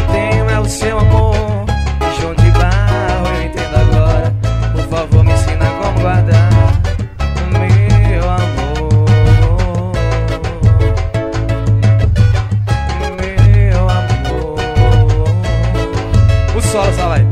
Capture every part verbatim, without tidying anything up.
tenho é o seu amor. João de Barro, eu entendo agora. Por favor, me ensina como guardar meu amor. Meu amor. O solo, só vai.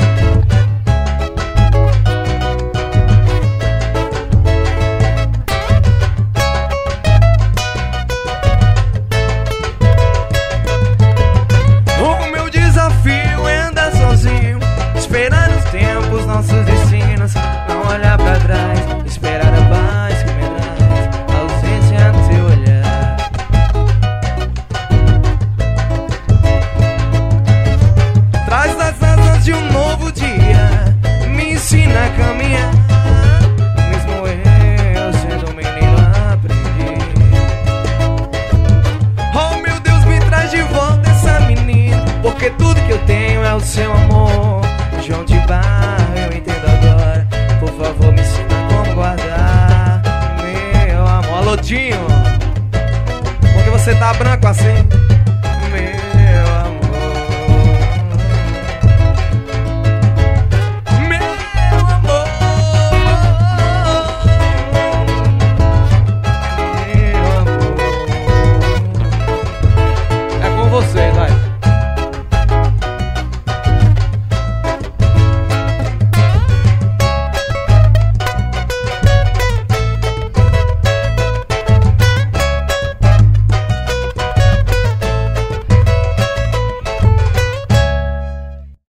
Tempos, nossos destinos, não olhar pra trás, esperar a paz que me traz, ausência no seu olhar. Traz as asas de um novo dia, me ensina a caminhar. Mesmo eu sendo um menino aprendi. Oh meu Deus, me traz de volta essa menina, porque tudo que eu tenho é o seu amor. João de Barro, eu entendo agora. Por favor, me ensina como guardar meu amor. Alô, Dinho, por que você tá branco assim?